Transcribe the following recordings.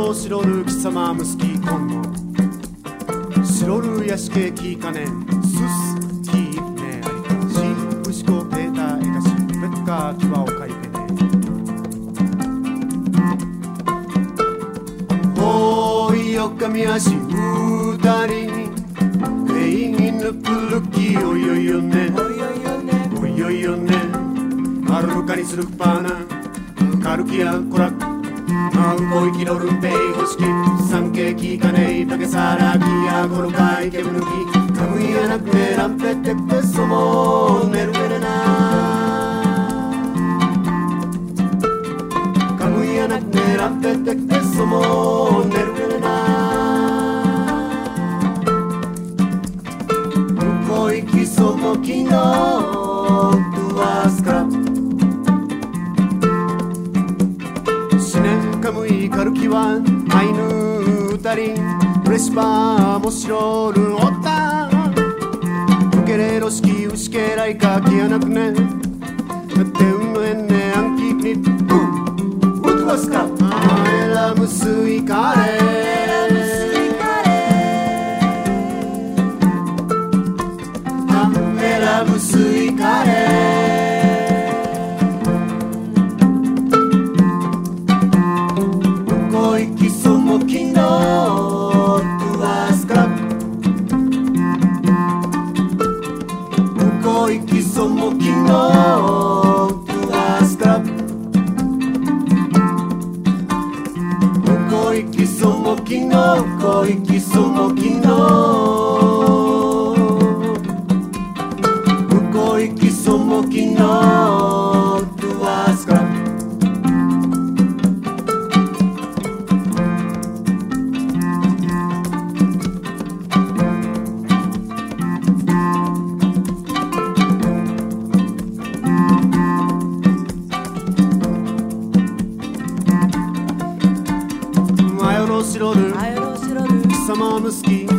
ロシロル貴様ムスキーコンモシロルヤシケキーカネススキーネアリシープシコペーターエカシペッカーキワオカイペネほいよかみやしうたりレインヌプルキおいよいよねおいよいよねアルカにするパーナカルキアコラマウコイキロルンペイホシキサンケキカネイパケサラキアゴロカイケムヌキカムイアナクネランペテペソモネルメレナカムイアナクネランペテペソモネルメレナムコイキソモキノトゥアスカカムイカルキワアイヌウタリンプレシパーモシロルオッタウケレロシキウシケライカキアナクネテウノエネアンキニッウトゥワスカアエラムスイカレアエラムスイカレシロル貴様ムスキ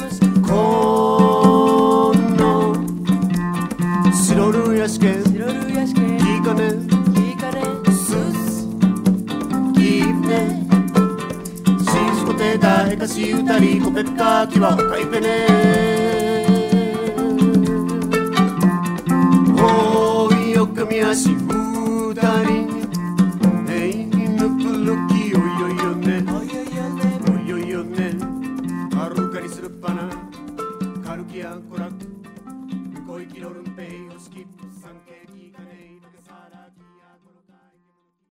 コンノシロルヤシケキーカネススキーネシシコテタエカシウタリコペッカキワカイペネおいよかみやしうたりエイヌプルキおいよいよねアルカにするパナカルキアンコラムコイキロルンペイオスキップサンケ